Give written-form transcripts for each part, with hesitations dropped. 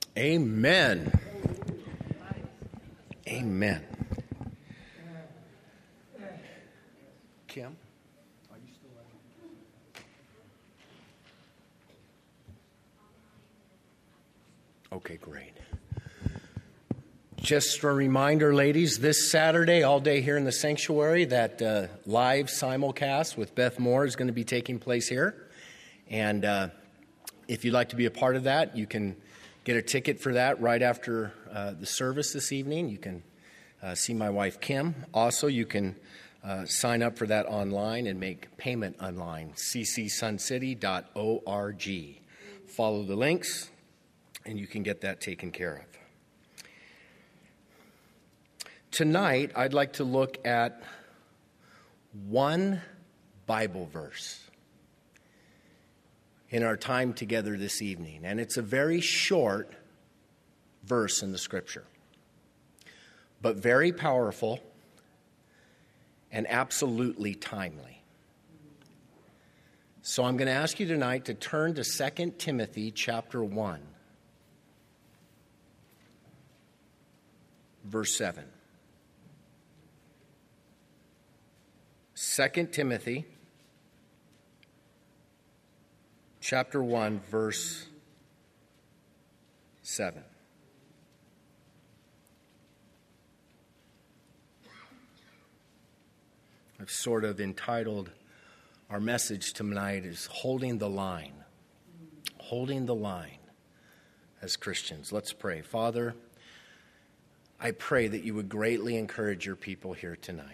Amen. Amen. Kim, are you still okay, great. Just a reminder, ladies, this Saturday, all day here in the sanctuary, that live simulcast with Beth Moore is going to be taking place here. And if you'd like to be a part of that, you can get a ticket for that right after the service this evening. You can see my wife, Kim. Also, you can sign up for that online and make payment online, ccsuncity.org. Follow the links, and you can get that taken care of. Tonight, I'd like to look at one Bible verse in our time together this evening. And it's a very short verse in the Scripture, but very powerful and absolutely timely. So I'm going to ask you tonight to turn to 2 Timothy chapter 1, verse 7. 2 Timothy chapter 1, verse 7. I've sort of entitled our message tonight is Holding the Line. Holding the line as Christians. Let's pray. Father, I pray that you would greatly encourage your people here tonight.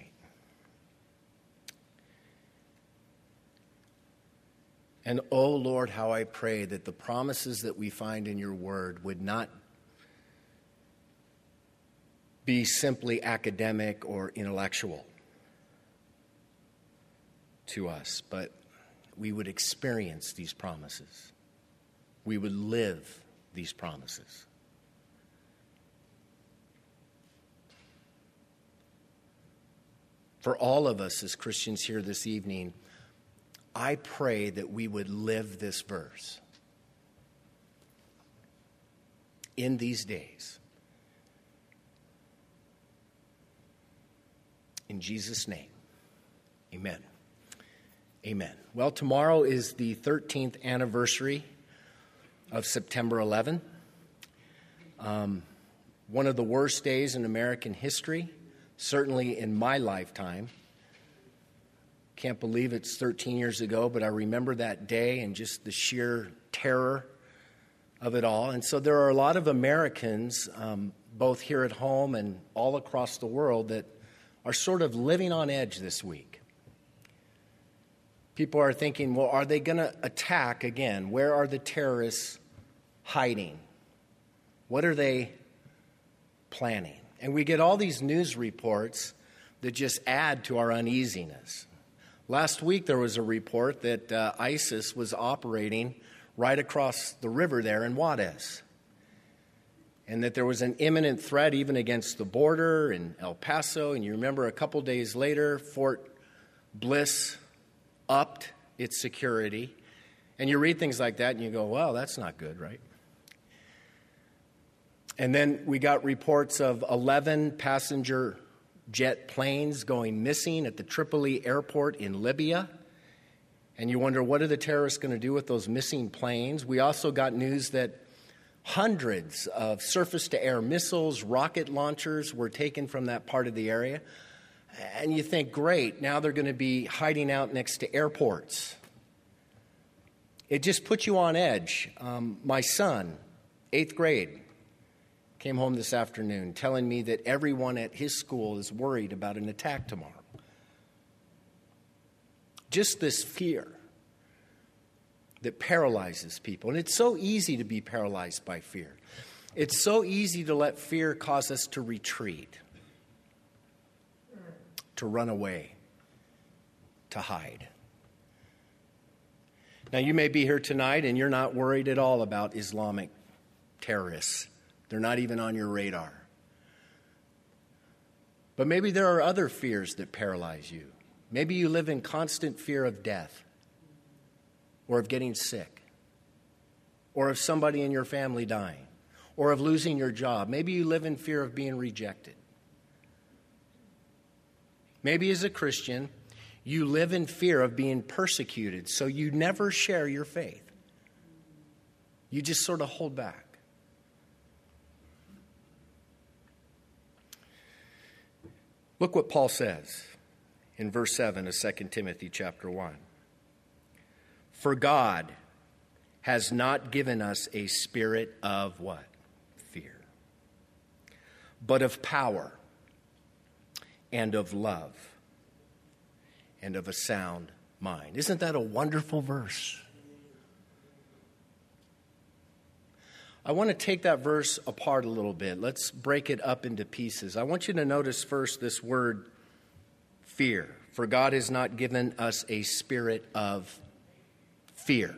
And, oh, Lord, how I pray that the promises that we find in your word would not be simply academic or intellectual to us, but we would experience these promises. We would live these promises. For all of us as Christians here this evening, I pray that we would live this verse in these days. In Jesus' name, amen. Amen. Well, tomorrow is the 13th anniversary of September 11. One of the worst days in American history, certainly in my lifetime. Can't believe it's 13 years ago, but I remember that day and just the sheer terror of it all. And so there are a lot of Americans, both here at home and all across the world, that are sort of living on edge this week. People are thinking, well, are they going to attack again? Where are the terrorists hiding? What are they planning? And we get all these news reports that just add to our uneasiness. Last week, there was a report that ISIS was operating right across the river there in Juarez, and that there was an imminent threat even against the border in El Paso. And you remember a couple days later, Fort Bliss upped its security. And you read things like that, and you go, well, that's not good, right? And then we got reports of 11 passenger jet planes going missing at the Tripoli airport in Libya. And you wonder, what are the terrorists going to do with those missing planes? We also got news that hundreds of surface-to-air missiles, rocket launchers were taken from that part of the area. And you think, great, now they're going to be hiding out next to airports. It just puts you on edge. My son, 8th grade, came home this afternoon telling me that everyone at his school is worried about an attack tomorrow. Just this fear that paralyzes people. And it's so easy to be paralyzed by fear. It's so easy to let fear cause us to retreat, to run away, to hide. Now, you may be here tonight and you're not worried at all about Islamic terrorists. They're not even on your radar. But maybe there are other fears that paralyze you. Maybe you live in constant fear of death, or of getting sick, or of somebody in your family dying, or of losing your job. Maybe you live in fear of being rejected. Maybe as a Christian, you live in fear of being persecuted, so you never share your faith. You just sort of hold back. Look what Paul says in verse 7 of 2 Timothy chapter 1. For God has not given us a spirit of what? Fear. But of power and of love and of a sound mind. Isn't that a wonderful verse? I want to take that verse apart a little bit. Let's break it up into pieces. I want you to notice first this word fear. For God has not given us a spirit of fear.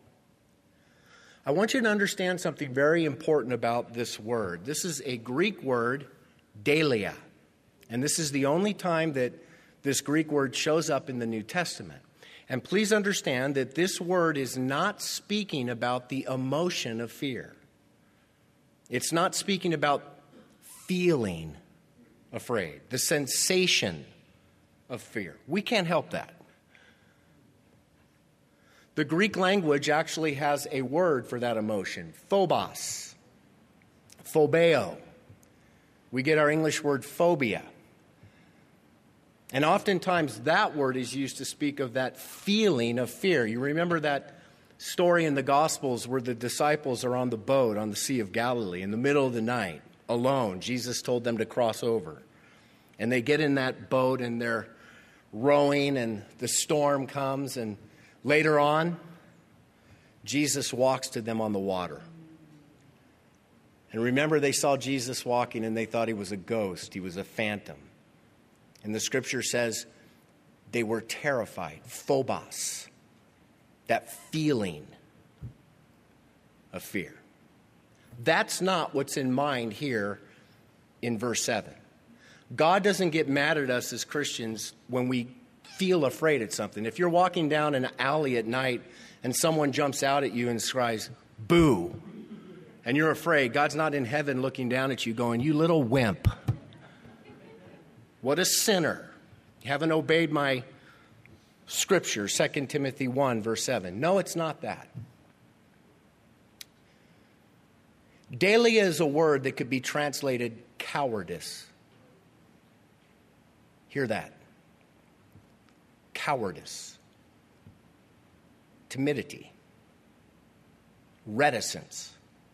I want you to understand something very important about this word. This is a Greek word, deilia. And this is the only time that this Greek word shows up in the New Testament. And please understand that this word is not speaking about the emotion of fear. It's not speaking about feeling afraid, the sensation of fear. We can't help that. The Greek language actually has a word for that emotion, phobos, phobeo. We get our English word phobia. And oftentimes that word is used to speak of that feeling of fear. You remember that story in the Gospels where the disciples are on the boat on the Sea of Galilee in the middle of the night, alone. Jesus told them to cross over. And they get in that boat and they're rowing and the storm comes, and later on, Jesus walks to them on the water. And remember, they saw Jesus walking and they thought he was a ghost. He was a phantom. And the scripture says they were terrified. Phobos. That feeling of fear. That's not what's in mind here in verse 7. God doesn't get mad at us as Christians when we feel afraid at something. If you're walking down an alley at night and someone jumps out at you and cries, boo, and you're afraid, God's not in heaven looking down at you going, you little wimp. What a sinner. You haven't obeyed my Scripture, 2 Timothy 1, verse 7. No, it's not that. Deilia is a word that could be translated cowardice. Hear that. Cowardice. Timidity. Reticence.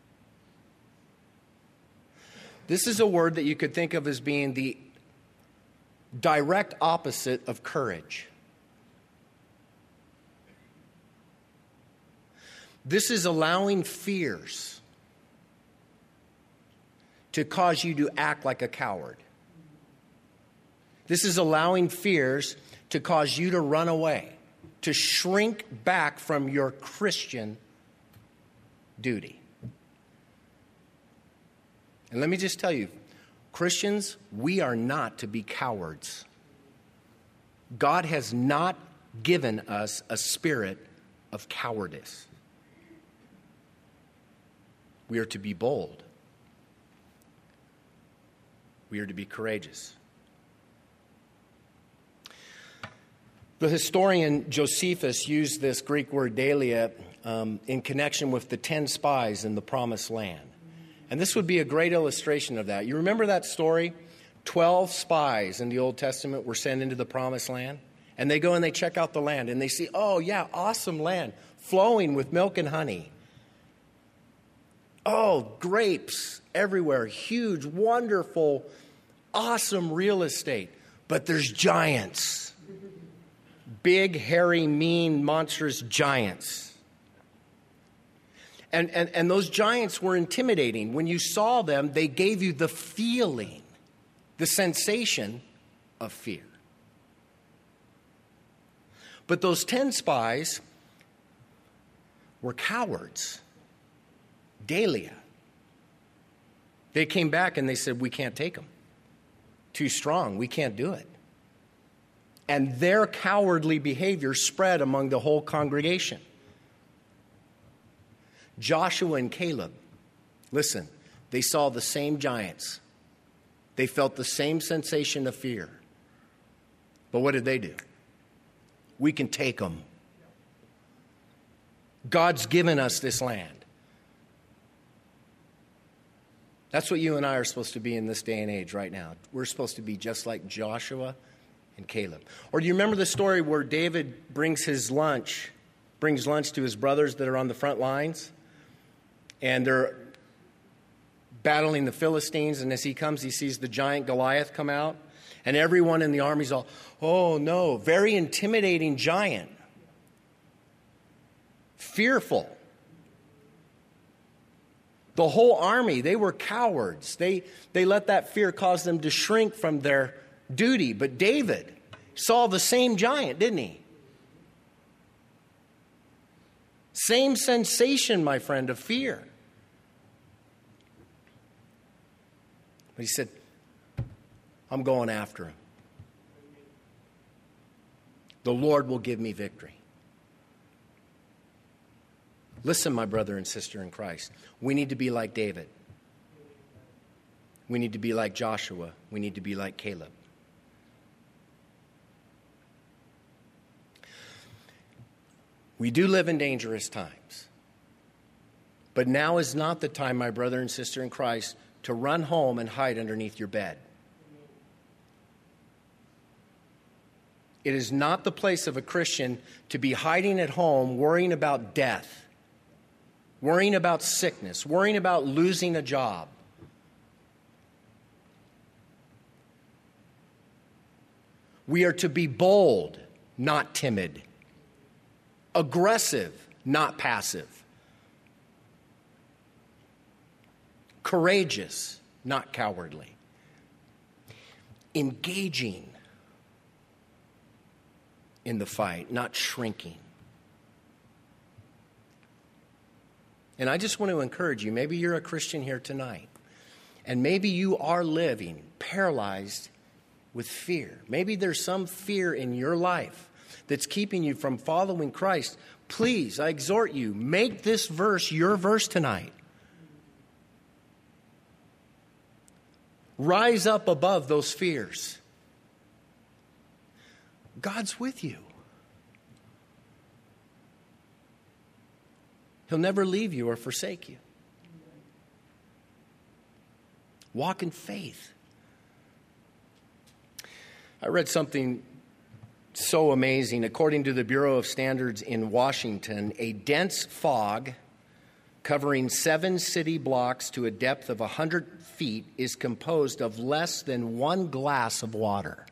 This is a word that you could think of as being the direct opposite of courage. This is allowing fears to cause you to act like a coward. This is allowing fears to cause you to run away, to shrink back from your Christian duty. And let me just tell you, Christians, we are not to be cowards. God has not given us a spirit of cowardice. We are to be bold. We are to be courageous. The historian Josephus used this Greek word deilia in connection with the 10 spies in the Promised Land. And this would be a great illustration of that. You remember that story? 12 spies in the Old Testament were sent into the Promised Land. And they go and they check out the land. And they see, oh yeah, awesome land, flowing with milk and honey. Oh, grapes everywhere, huge, wonderful, awesome real estate. But there's giants. Big, hairy, mean, monstrous giants. And those giants were intimidating. When you saw them, they gave you the feeling, the sensation of fear. But those 10 spies were cowards. Deilia. They came back and they said, we can't take them. Too strong. We can't do it. And their cowardly behavior spread among the whole congregation. Joshua and Caleb, listen, They saw the same giants. They felt the same sensation of fear. But what did they do? We can take them. God's given us this land. That's what you and I are supposed to be in this day and age right now. We're supposed to be just like Joshua and Caleb. Or do you remember the story where David brings lunch to his brothers that are on the front lines? And they're battling the Philistines, and as he comes, he sees the giant Goliath come out, and everyone in the army's all, oh no, very intimidating giant. Fearful. The whole army, they were cowards. They let that fear cause them to shrink from their duty. But David saw the same giant, didn't he? Same sensation, my friend, of fear. But he said, I'm going after him. The Lord will give me victory. Listen, my brother and sister in Christ. We need to be like David. We need to be like Joshua. We need to be like Caleb. We do live in dangerous times. But now is not the time, my brother and sister in Christ, to run home and hide underneath your bed. It is not the place of a Christian to be hiding at home, worrying about death, worrying about sickness, worrying about losing a job. We are to be bold, not timid. Aggressive, not passive. Courageous, not cowardly. Engaging in the fight, not shrinking. And I just want to encourage you, maybe you're a Christian here tonight, and maybe you are living paralyzed with fear. Maybe there's some fear in your life that's keeping you from following Christ. Please, I exhort you, make this verse your verse tonight. Rise up above those fears. God's with you. He'll never leave you or forsake you. Walk in faith. I read something so amazing. According to the Bureau of Standards in Washington, a dense fog covering 7 city blocks to a depth of 100 feet is composed of less than 1 glass of water.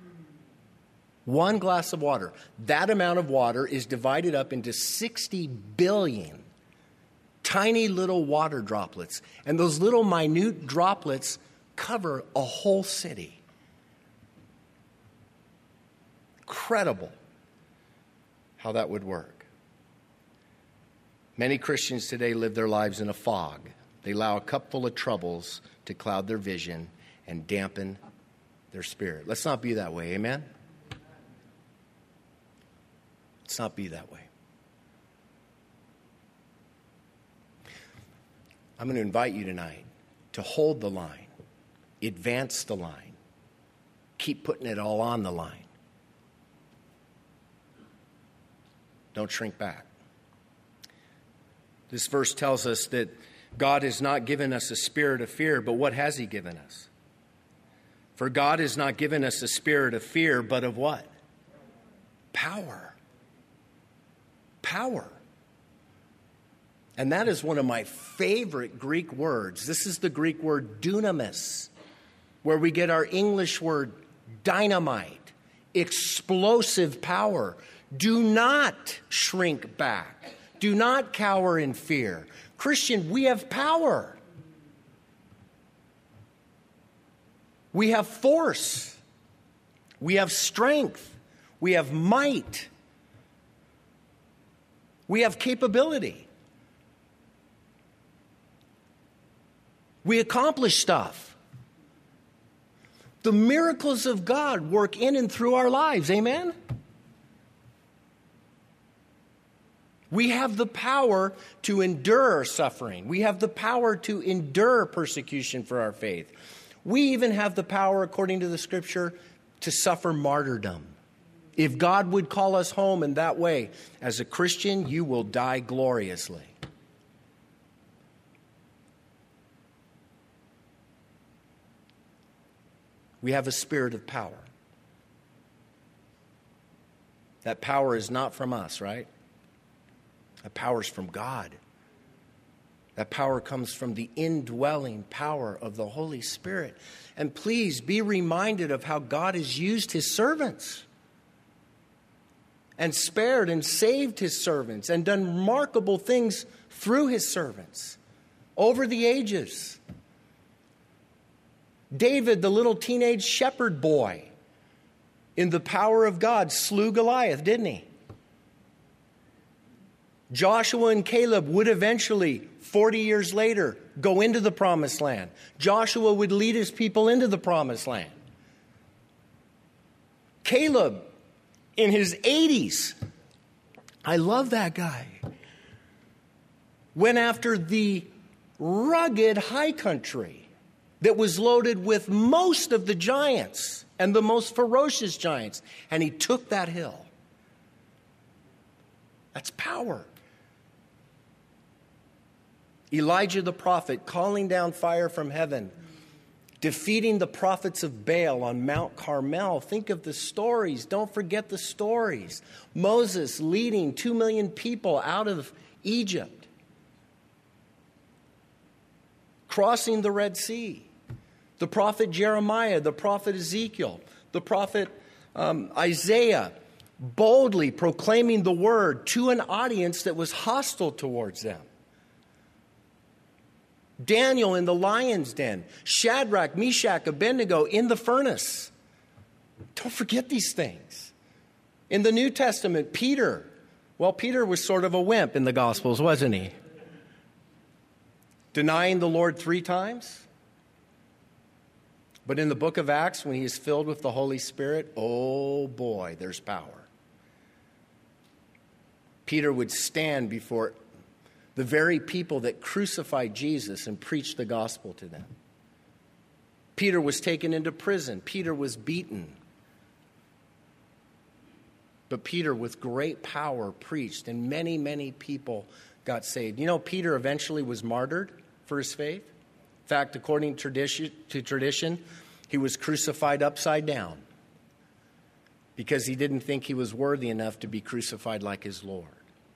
1 glass of water. That amount of water is divided up into 60 billion tiny little water droplets. And those little minute droplets cover a whole city. Incredible how that would work. Many Christians today live their lives in a fog. They allow a cupful of troubles to cloud their vision and dampen their spirit. Let's not be that way, amen? Let's not be that way. I'm going to invite you tonight to hold the line, advance the line, keep putting it all on the line. Don't shrink back. This verse tells us that God has not given us a spirit of fear, but what has He given us? For God has not given us a spirit of fear, but of what? Power. Power. And that is one of my favorite Greek words. This is the Greek word dunamis, where we get our English word dynamite, explosive power. Do not shrink back. Do not cower in fear. Christian, we have power. We have force. We have strength. We have might. We have capability. We accomplish stuff. The miracles of God work in and through our lives. Amen? We have the power to endure suffering. We have the power to endure persecution for our faith. We even have the power, according to the Scripture, to suffer martyrdom. If God would call us home in that way, as a Christian, you will die gloriously. We have a spirit of power. That power is not from us, right? That power is from God. That power comes from the indwelling power of the Holy Spirit. And please be reminded of how God has used his servants and spared and saved his servants and done remarkable things through his servants over the ages. David, the little teenage shepherd boy, in the power of God, slew Goliath, didn't he? Joshua and Caleb would eventually, 40 years later, go into the promised land. Joshua would lead his people into the promised land. Caleb, in his 80s, I love that guy, went after the rugged high country that was loaded with most of the giants and the most ferocious giants. And he took that hill. That's power. Elijah the prophet calling down fire from heaven, defeating the prophets of Baal on Mount Carmel. Think of the stories. Don't forget the stories. Moses leading 2 million people out of Egypt, crossing the Red Sea. The prophet Jeremiah, the prophet Ezekiel, the prophet Isaiah, boldly proclaiming the word to an audience that was hostile towards them. Daniel in the lion's den, Shadrach, Meshach, Abednego in the furnace. Don't forget these things. In the New Testament, Peter. Well, Peter was sort of a wimp in the Gospels, wasn't he? Denying the Lord 3 times. But in the book of Acts, when he is filled with the Holy Spirit, oh boy, there's power. Peter would stand before the very people that crucified Jesus and preach the gospel to them. Peter was taken into prison. Peter was beaten. But Peter, with great power, preached, and many, many people got saved. You know, Peter eventually was martyred for his faith. In fact, according to tradition, he was crucified upside down because he didn't think he was worthy enough to be crucified like his Lord.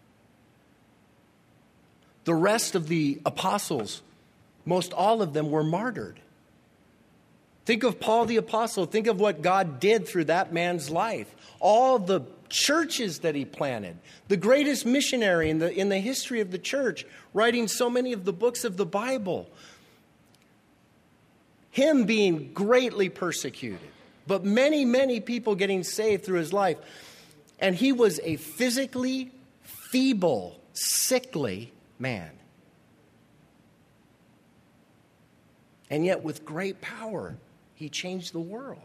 The rest of the apostles, most all of them were martyred. Think of Paul the apostle. Think of what God did through that man's life. All the churches that he planted. The greatest missionary in the history of the church, writing so many of the books of the Bible. Him being greatly persecuted, but many, many people getting saved through his life. And he was a physically feeble, sickly man. And yet with great power, he changed the world.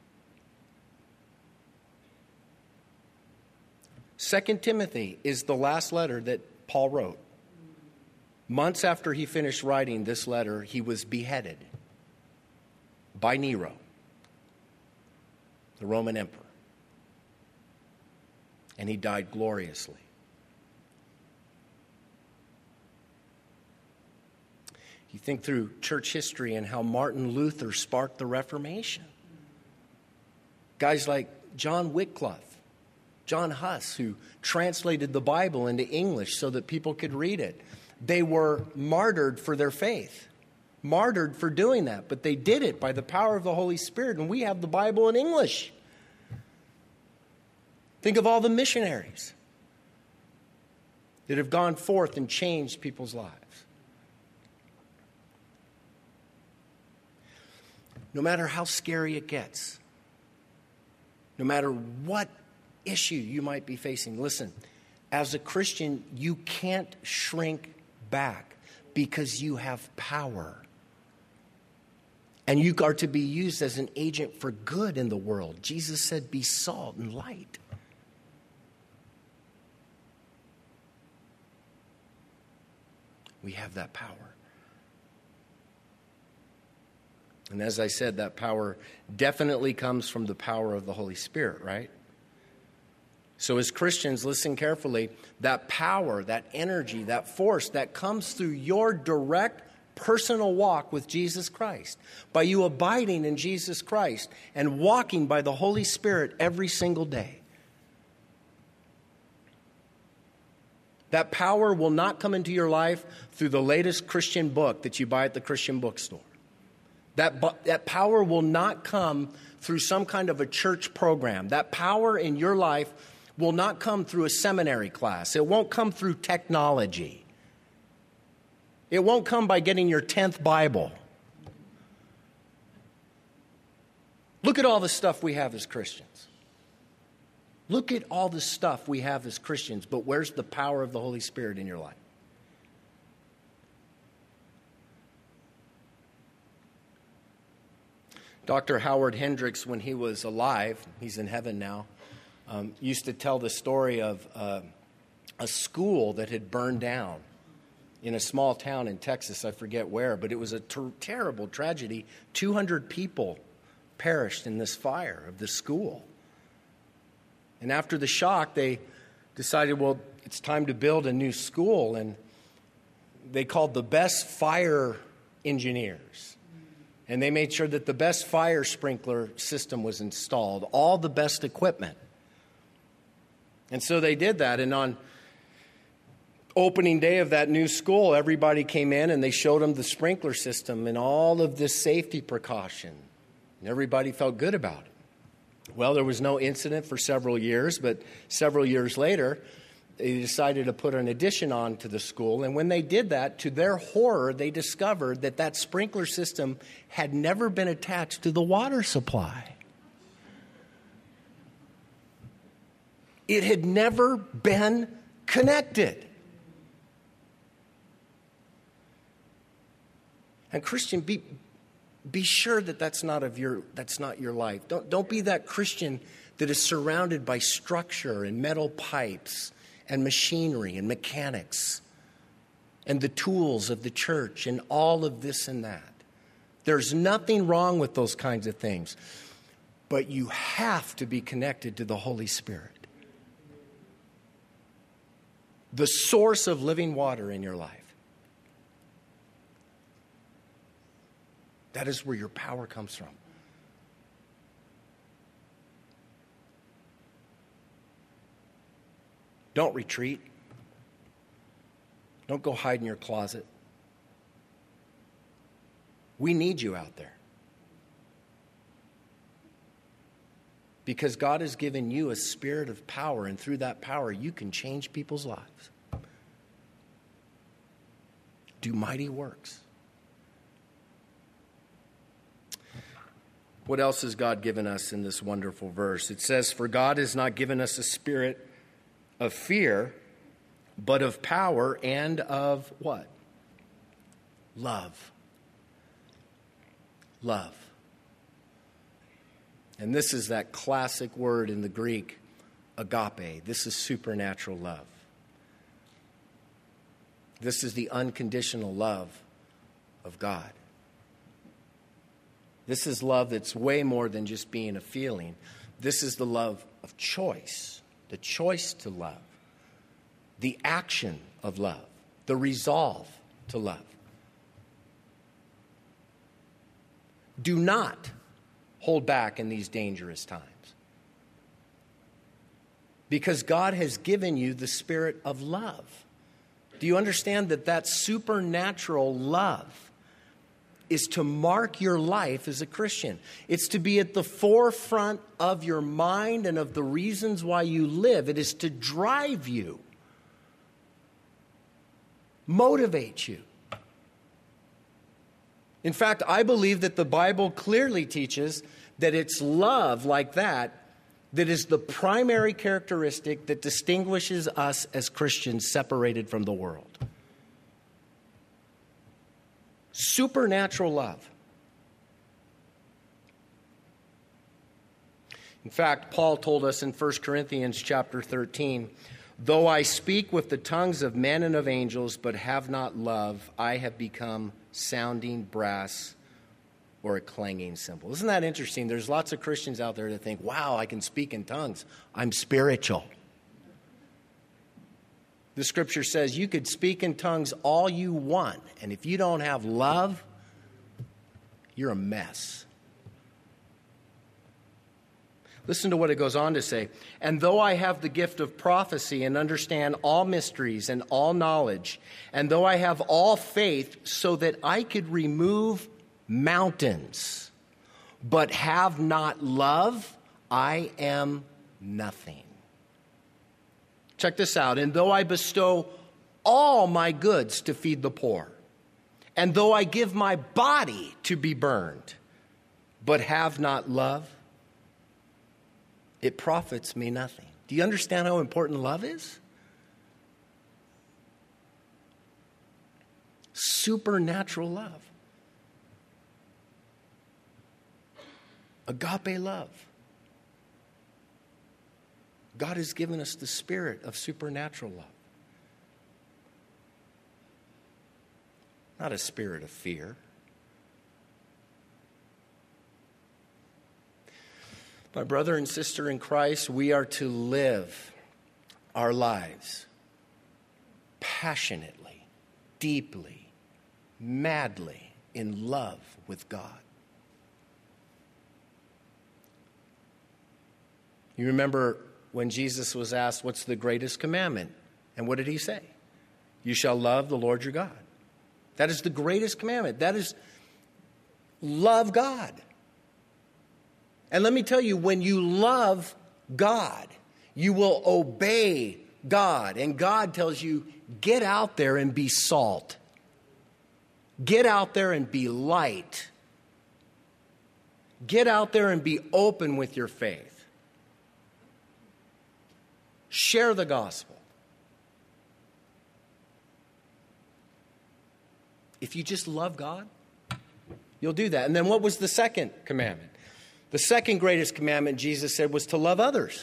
2 Timothy is the last letter that Paul wrote. Months after he finished writing this letter, he was beheaded by Nero, the Roman emperor. And he died gloriously. You think through church history and how Martin Luther sparked the Reformation. Guys like John Wycliffe, John Huss, who translated the Bible into English so that people could read it. They were martyred for their faith. Martyred for doing that, but they did it by the power of the Holy Spirit, and we have the Bible in English. Think of all the missionaries that have gone forth and changed people's lives. No matter how scary it gets, no matter what issue you might be facing, listen, as a Christian, you can't shrink back because you have power. And you are to be used as an agent for good in the world. Jesus said, be salt and light. We have that power. And as I said, that power definitely comes from the power of the Holy Spirit, right? So as Christians, listen carefully, that power, that energy, that force that comes through your direct personal walk with Jesus Christ, by you abiding in Jesus Christ and walking by the Holy Spirit every single day. That power will not come into your life through the latest Christian book that you buy at the Christian bookstore. That power will not come through some kind of a church program. That power in your life will not come through a seminary class. It won't come through technology. It won't come by getting your 10th Bible. Look at all the stuff we have as Christians. Look at all the stuff we have as Christians, but where's the power of the Holy Spirit in your life? Dr. Howard Hendricks, when he was alive, he's in heaven now, used to tell the story of a school that had burned down in a small town in Texas, I forget where, but it was a terrible tragedy. 200 people perished in this fire of the school. And after the shock, they decided, well, it's time to build a new school, and they called the best fire engineers. And they made sure that the best fire sprinkler system was installed, all the best equipment. And so they did that. And on opening day of that new school, everybody came in and they showed them the sprinkler system and all of this safety precaution. And everybody felt good about it. Well, there was no incident for several years, but several years later, they decided to put an addition on to the school. And when they did that, to their horror, they discovered that that sprinkler system had never been attached to the water supply. It had never been connected. And Christian, be sure that that's not your life. Don't be that Christian that is surrounded by structure and metal pipes and machinery and mechanics and the tools of the church and all of this and that. There's nothing wrong with those kinds of things. But you have to be connected to the Holy Spirit, the source of living water in your life. That is where your power comes from. Don't retreat. Don't go hide in your closet. We need you out there. Because God has given you a spirit of power, and through that power, you can change people's lives. Do mighty works. What else has God given us in this wonderful verse? It says, "For God has not given us a spirit of fear, but of power and of" what? Love. Love. And this is that classic word in the Greek, agape. This is supernatural love. This is the unconditional love of God. This is love that's way more than just being a feeling. This is the love of choice. The choice to love, the action of love, the resolve to love. Do not hold back in these dangerous times, because God has given you the spirit of love. Do you understand that that supernatural love is to mark your life as a Christian? It's to be at the forefront of your mind and of the reasons why you live. It is to drive you, motivate you. In fact, I believe that the Bible clearly teaches that it's love like that that is the primary characteristic that distinguishes us as Christians separated from the world. Supernatural love. In fact, Paul told us in 1 Corinthians chapter 13, Though I speak with the tongues of men and of angels, but have not love, I have become sounding brass or a clanging cymbal. Isn't that interesting? There's lots of Christians out there that think, wow, I can speak in tongues. I'm spiritual. The scripture says you could speak in tongues all you want, and if you don't have love, you're a mess. Listen to what it goes on to say. And though I have the gift of prophecy and understand all mysteries and all knowledge, and though I have all faith so that I could remove mountains, but have not love, I am nothing. Check this out. And though I bestow all my goods to feed the poor, and though I give my body to be burned, but have not love, it profits me nothing. Do you understand how important love is? Supernatural love. Agape love. God has given us the spirit of supernatural love. Not a spirit of fear. My brother and sister in Christ, we are to live our lives passionately, deeply, madly in love with God. You remember when Jesus was asked, what's the greatest commandment? And what did he say? You shall love the Lord your God. That is the greatest commandment. That is love God. And let me tell you, when you love God, you will obey God. And God tells you, get out there and be salt. Get out there and be light. Get out there and be open with your faith. Share the gospel. If you just love God, you'll do that. And then what was the second commandment? The second greatest commandment, Jesus said, was to love others.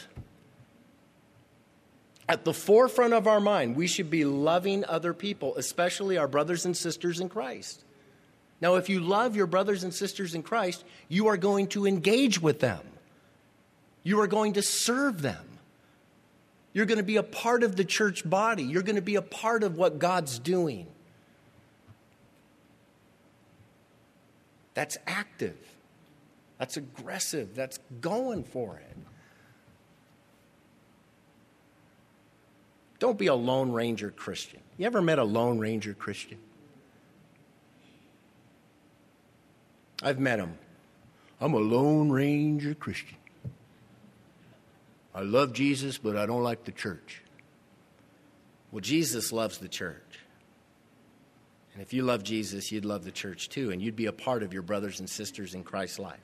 At the forefront of our mind, we should be loving other people, especially our brothers and sisters in Christ. Now, if you love your brothers and sisters in Christ, you are going to engage with them. You are going to serve them. You're going to be a part of the church body. You're going to be a part of what God's doing. That's active. That's aggressive. That's going for it. Don't be a Lone Ranger Christian. You ever met a Lone Ranger Christian? I've met them. I'm a Lone Ranger Christian. I love Jesus, but I don't like the church. Well, Jesus loves the church. And if you love Jesus, you'd love the church too, and you'd be a part of your brothers and sisters in Christ's life.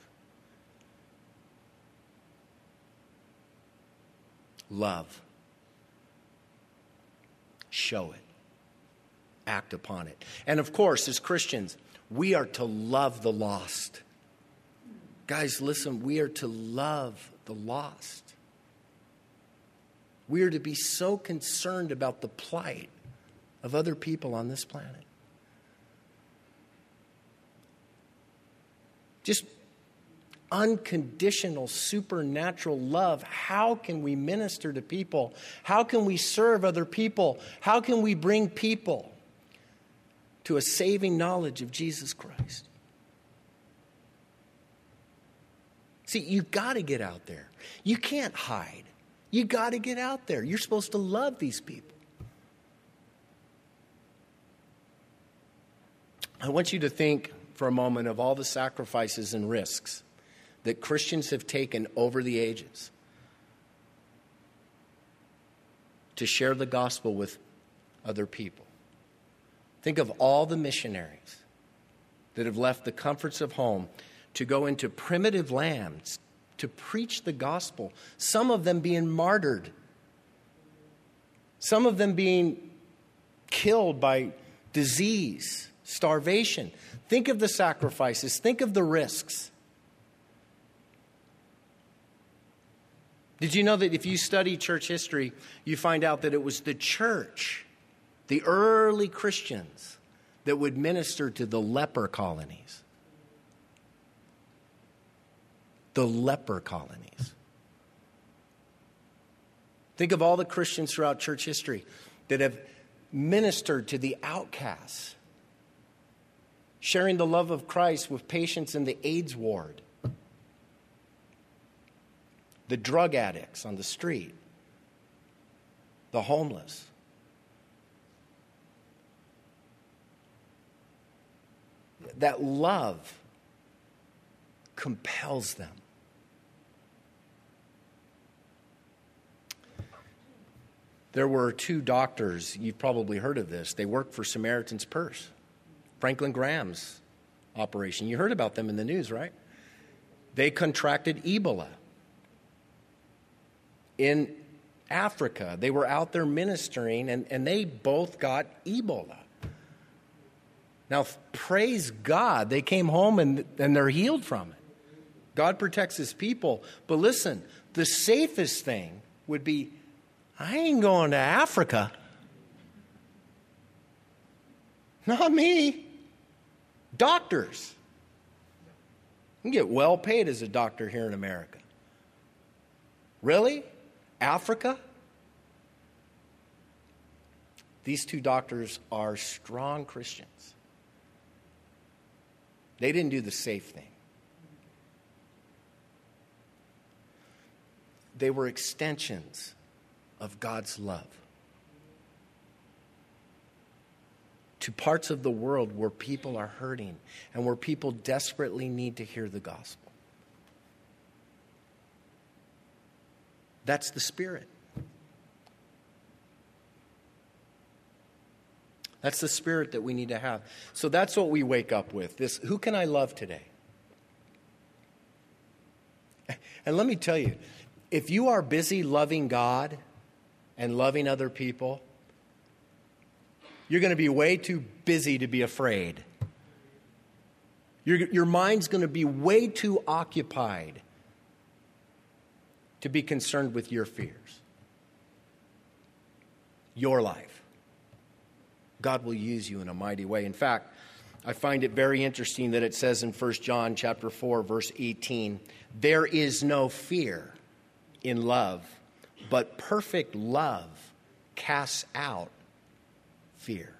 Love. Show it. Act upon it. And of course, as Christians, we are to love the lost. Guys, listen, we are to love the lost. We are to be so concerned about the plight of other people on this planet. Just unconditional, supernatural love. How can we minister to people? How can we serve other people? How can we bring people to a saving knowledge of Jesus Christ? See, you've got to get out there. You can't hide. You got to get out there. You're supposed to love these people. I want you to think for a moment of all the sacrifices and risks that Christians have taken over the ages to share the gospel with other people. Think of all the missionaries that have left the comforts of home to go into primitive lands to preach the gospel, some of them being martyred, some of them being killed by disease, starvation. Think of the sacrifices. Think of the risks. Did you know that if you study church history, you find out that it was the church, the early Christians, that would minister to the leper colonies? The leper colonies. Think of all the Christians throughout church history that have ministered to the outcasts, sharing the love of Christ with patients in the AIDS ward, the drug addicts on the street, the homeless. That love compels them. There were two doctors, you've probably heard of this. They worked for Samaritan's Purse, Franklin Graham's operation. You heard about them in the news, right? They contracted Ebola in Africa. They were out there ministering, and they both got Ebola. Now, praise God, they came home and they're healed from it. God protects his people. But listen, the safest thing would be, I ain't going to Africa. Not me. Doctors. You can get well paid as a doctor here in America. Really? Africa? These two doctors are strong Christians. They didn't do the safe thing. They were extensions of God's love to parts of the world where people are hurting and where people desperately need to hear the gospel. That's the Spirit. That's the spirit that we need to have. So that's what we wake up with. This, who can I love today? And let me tell you, if you are busy loving God and loving other people, you're going to be way too busy to be afraid. Your mind's going to be way too occupied to be concerned with your fears. Your life. God will use you in a mighty way. In fact, I find it very interesting that it says in 1 John chapter 4, verse 18, there is no fear in love, but perfect love casts out fear.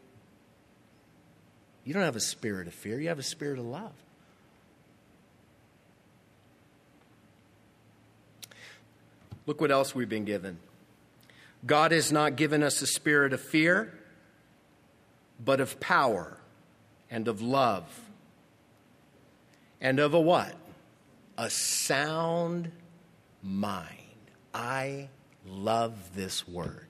You don't have a spirit of fear, you have a spirit of love. Look what else we've been given. God has not given us a spirit of fear, but of power and of love and of a what? A sound mind. I love this word.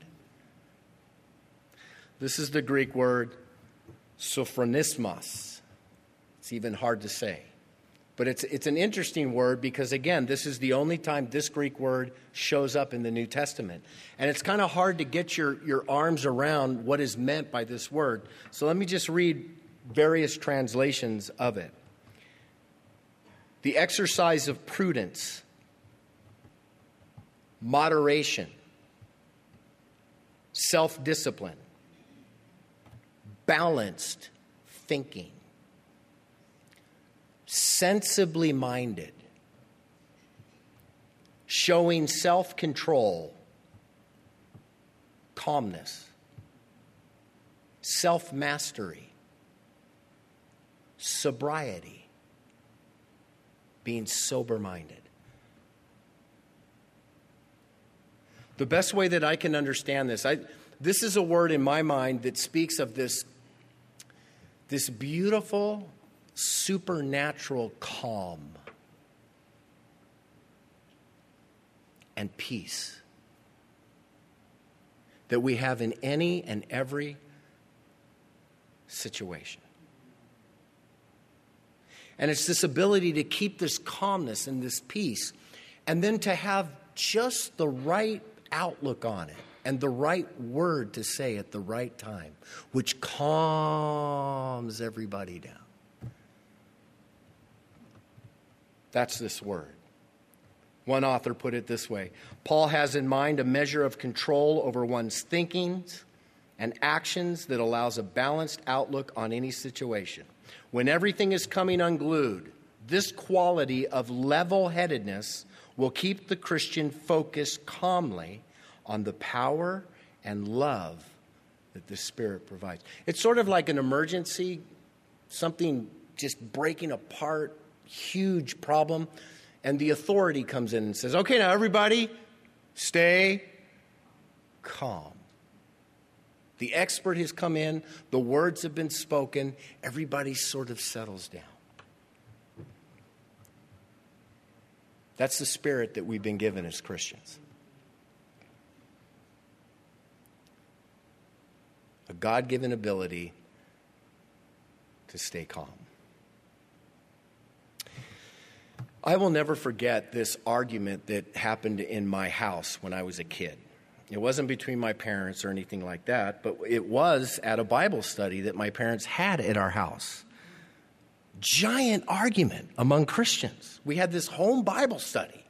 This is the Greek word sophronismos. It's even hard to say. But it's an interesting word because, again, this is the only time this Greek word shows up in the New Testament. And it's kind of hard to get your arms around what is meant by this word. So let me just read various translations of it. The exercise of prudence, moderation, self-discipline, balanced thinking, sensibly minded, showing self-control, calmness, self-mastery, sobriety, being sober-minded. The best way that I can understand this, this is a word in my mind that speaks of this beautiful, supernatural calm and peace that we have in any and every situation. And it's this ability to keep this calmness and this peace, and then to have just the right outlook on it and the right word to say at the right time, which calms everybody down. That's this word. One author put it this way: Paul has in mind a measure of control over one's thinkings and actions that allows a balanced outlook on any situation. When everything is coming unglued, this quality of level-headedness will keep the Christian focused calmly on the power and love that the Spirit provides. It's sort of like an emergency, something just breaking apart, huge problem, and the authority comes in and says, okay, now everybody, stay calm. The expert has come in, the words have been spoken, everybody sort of settles down. That's the spirit that we've been given as Christians. A God-given ability to stay calm. I will never forget this argument that happened in my house when I was a kid. It wasn't between my parents or anything like that, but it was at a Bible study that my parents had at our house. Giant argument among Christians. We had this home Bible study.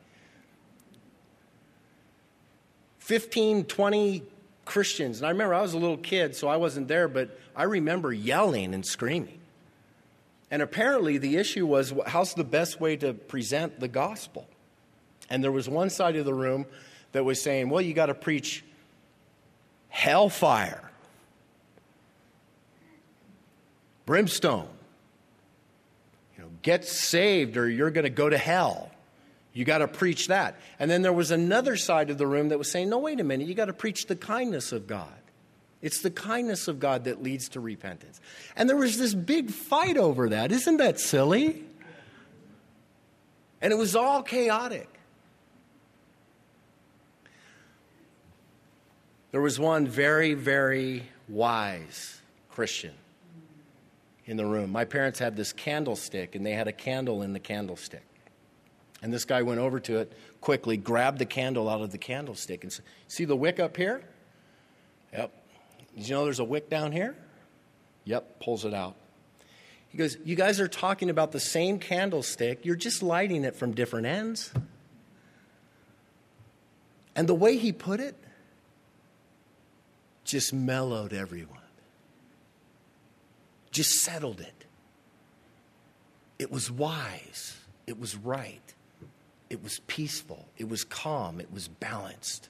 15, 20 Christians. And I remember I was a little kid, so I wasn't there, but I remember yelling and screaming. And apparently the issue was, how's the best way to present the gospel? And there was one side of the room that was saying, well, you got to preach hellfire, brimstone. Get saved or you're going to go to hell. You got to preach that. And then there was another side of the room that was saying, no, wait a minute, you got to preach the kindness of God. It's the kindness of God that leads to repentance. And there was this big fight over that. Isn't that silly? And it was all chaotic. There was one very, very wise Christian in the room. My parents had this candlestick, and they had a candle in the candlestick. And this guy went over to it quickly, grabbed the candle out of the candlestick, and said, see the wick up here? Yep. Did you know there's a wick down here? Yep, pulls it out. He goes, you guys are talking about the same candlestick. You're just lighting it from different ends. And the way he put it just mellowed everyone. Just settled it. It was wise. It was right. It was peaceful. It was calm. It was balanced.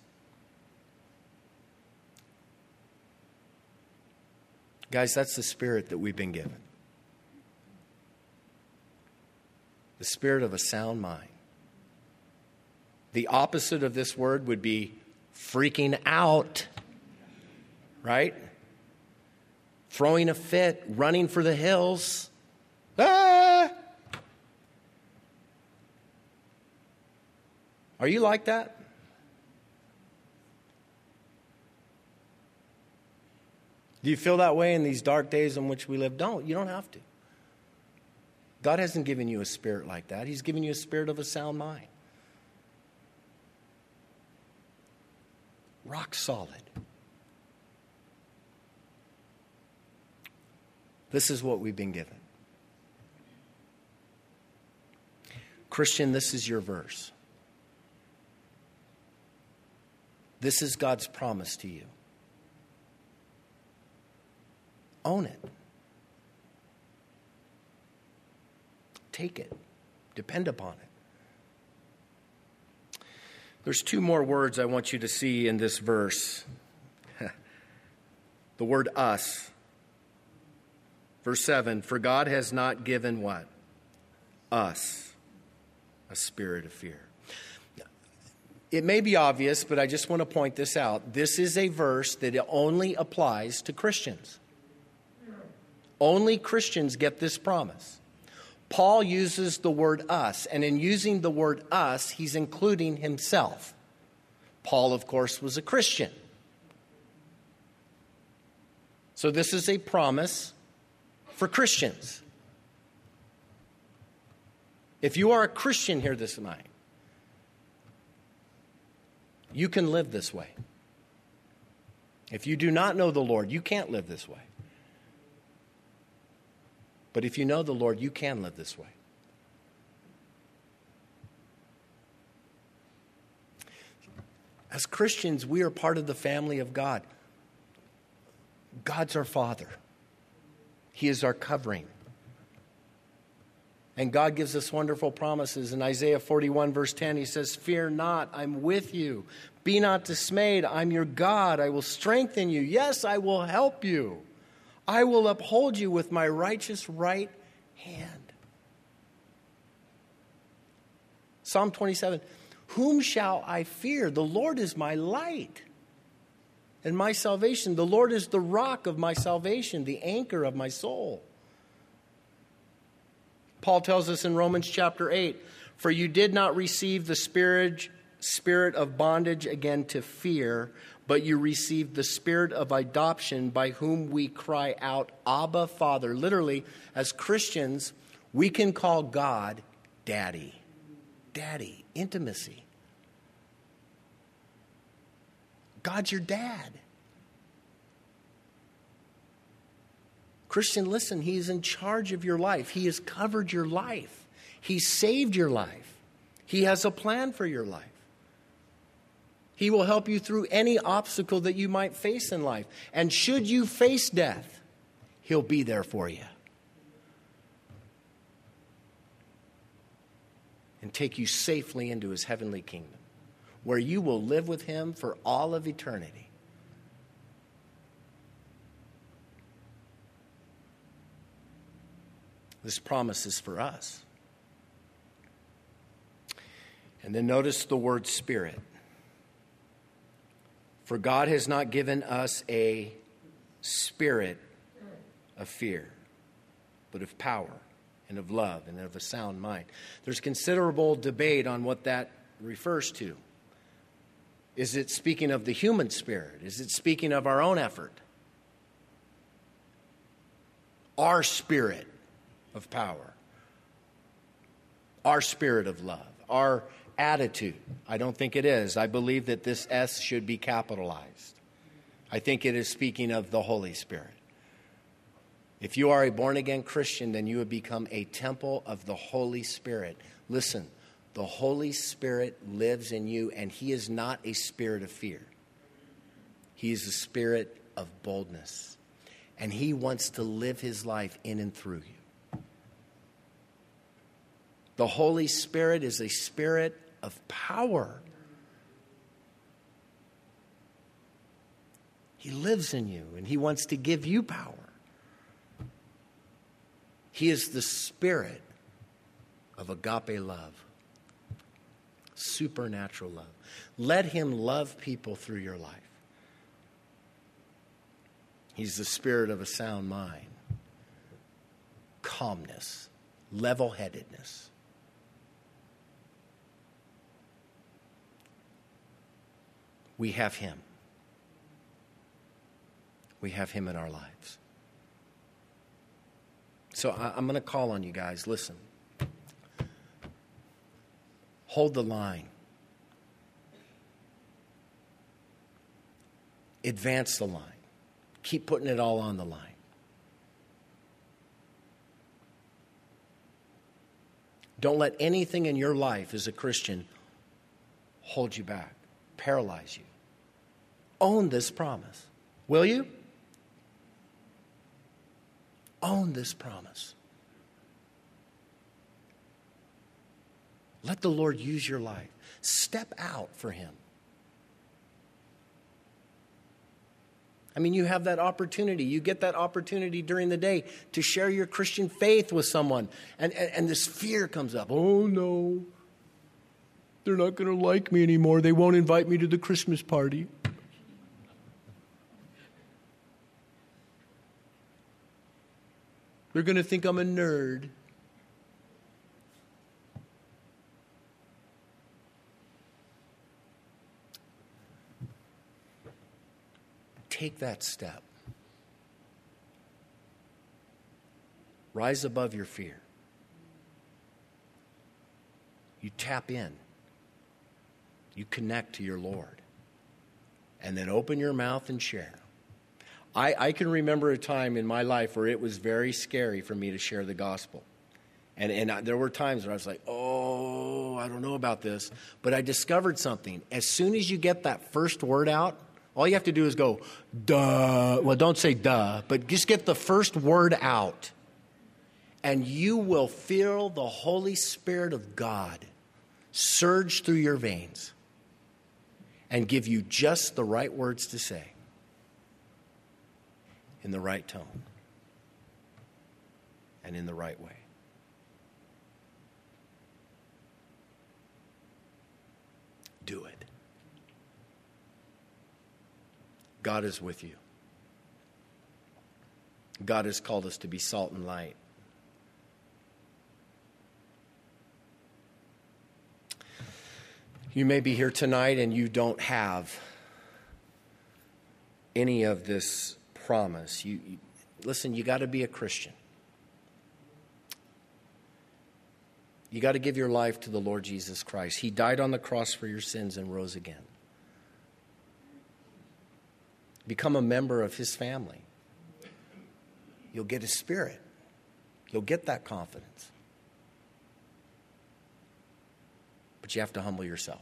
Guys, that's the spirit that we've been given. The spirit of a sound mind. The opposite of this word would be freaking out, right? Throwing a fit, running for the hills. Ah! Are you like that? Do you feel that way in these dark days in which we live? You don't have to. God hasn't given you a spirit like that. He's given you a spirit of a sound mind. Rock solid. This is what we've been given. Christian, this is your verse. This is God's promise to you. Own it. Take it. Depend upon it. There's two more words I want you to see in this verse. The word us. Verse 7, for God has not given what? Us a spirit of fear. It may be obvious, but I just want to point this out. This is a verse that only applies to Christians. Only Christians get this promise. Paul uses the word us, and in using the word us, he's including himself. Paul, of course, was a Christian. So this is a promise for Christians. If you are a Christian here this night, you can live this way. If you do not know the Lord, you can't live this way. But if you know the Lord, you can live this way. As Christians, we are part of the family of God. God's our Father. He is our covering. And God gives us wonderful promises. In Isaiah 41, verse 10, he says, "Fear not, I'm with you. Be not dismayed. I'm your God. I will strengthen you. Yes, I will help you. I will uphold you with my righteous right hand." Psalm 27, "Whom shall I fear? The Lord is my light and my salvation. The Lord is the rock of my salvation, the anchor of my soul." Paul tells us in Romans chapter 8, "For you did not receive the spirit of bondage again to fear, but you received the spirit of adoption by whom we cry out, Abba, Father." Literally, as Christians, we can call God Daddy. Daddy, intimacy. God's your dad. Christian, listen, he is in charge of your life. He has covered your life. He saved your life. He has a plan for your life. He will help you through any obstacle that you might face in life. And should you face death, he'll be there for you and take you safely into his heavenly kingdom, where you will live with him for all of eternity. This promise is for us. And then notice the word spirit. "For God has not given us a spirit of fear, but of power and of love and of a sound mind." There's considerable debate on what that refers to. Is it speaking of the human spirit? Is it speaking of our own effort? Our spirit of power, our spirit of love, our attitude. I don't think it is. I believe that this S should be capitalized. I think it is speaking of the Holy Spirit. If you are a born-again Christian, then you have become a temple of the Holy Spirit. Listen, the Holy Spirit lives in you, and he is not a spirit of fear. He is a spirit of boldness, and he wants to live his life in and through you. The Holy Spirit is a spirit of power. He lives in you, and he wants to give you power. He is the spirit of agape love, supernatural love. Let him love people through your life. He's the spirit of a sound mind, calmness, level-headedness. We have him. We have him in our lives. So I'm going to call on you guys. Listen. Hold the line. Advance the line. Keep putting it all on the line. Don't let anything in your life as a Christian hold you back, paralyze you. Own this promise. Will you? Own this promise. Let the Lord use your life. Step out for him. I mean, you have that opportunity. You get that opportunity during the day to share your Christian faith with someone. And this fear comes up. Oh, no. They're not going to like me anymore. They won't invite me to the Christmas party. They're going to think I'm a nerd. Take that step. Rise above your fear. You tap in. You connect to your Lord. And then open your mouth and share. I can remember a time in my life where it was very scary for me to share the gospel. And there were times where I was like, oh, I don't know about this. But I discovered something. As soon as you get that first word out, all you have to do is go, duh. Well, don't say duh, but just get the first word out. And you will feel the Holy Spirit of God surge through your veins and give you just the right words to say in the right tone and in the right way. Do it. God is with you. God has called us to be salt and light. You may be here tonight and you don't have any of this promise. Listen, you got to be a Christian. You got to give your life to the Lord Jesus Christ. He died on the cross for your sins and rose again. Become a member of his family. You'll get his spirit. You'll get that confidence. But you have to humble yourself.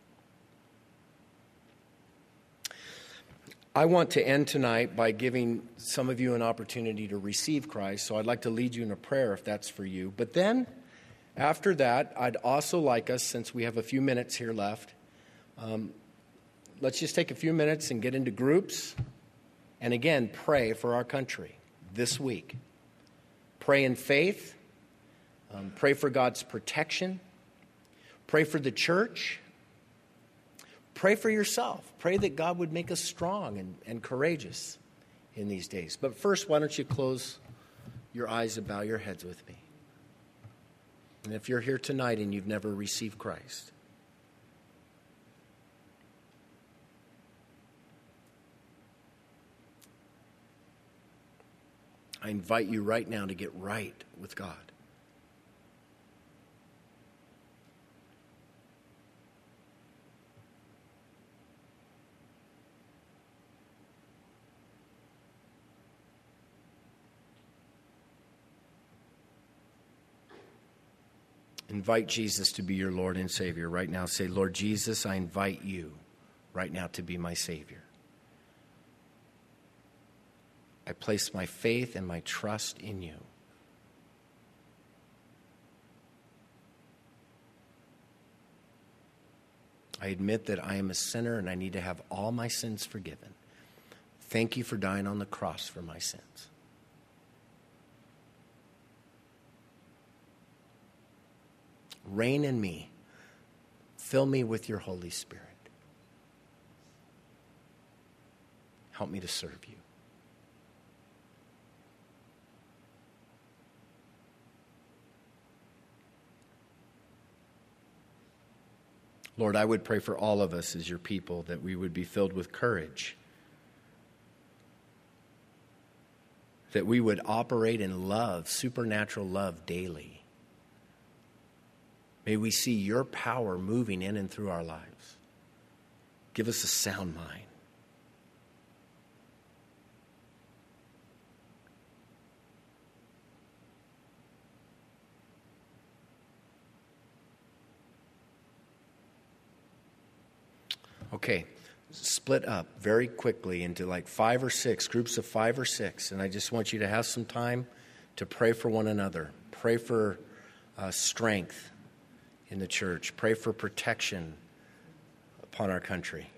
I want to end tonight by giving some of you an opportunity to receive Christ. So I'd like to lead you in a prayer if that's for you. But then, after that, I'd also like us, since we have a few minutes here left, let's just take a few minutes and get into groups. And again, pray for our country this week. Pray in faith. Pray for God's protection. Pray for the church. Pray for yourself. Pray that God would make us strong and courageous in these days. But first, why don't you close your eyes and bow your heads with me? And if you're here tonight and you've never received Christ, I invite you right now to get right with God. Invite Jesus to be your Lord and Savior right now. Say, Lord Jesus, I invite you right now to be my Savior. I place my faith and my trust in you. I admit that I am a sinner and I need to have all my sins forgiven. Thank you for dying on the cross for my sins. Reign in me. Fill me with your Holy Spirit. Help me to serve you. Lord, I would pray for all of us as your people that we would be filled with courage, that we would operate in love, supernatural love daily. May we see your power moving in and through our lives. Give us a sound mind. Okay, split up very quickly into like 5 or 6, groups of 5 or 6. And I just want you to have some time to pray for one another. Pray for strength in the church. Pray for protection upon our country.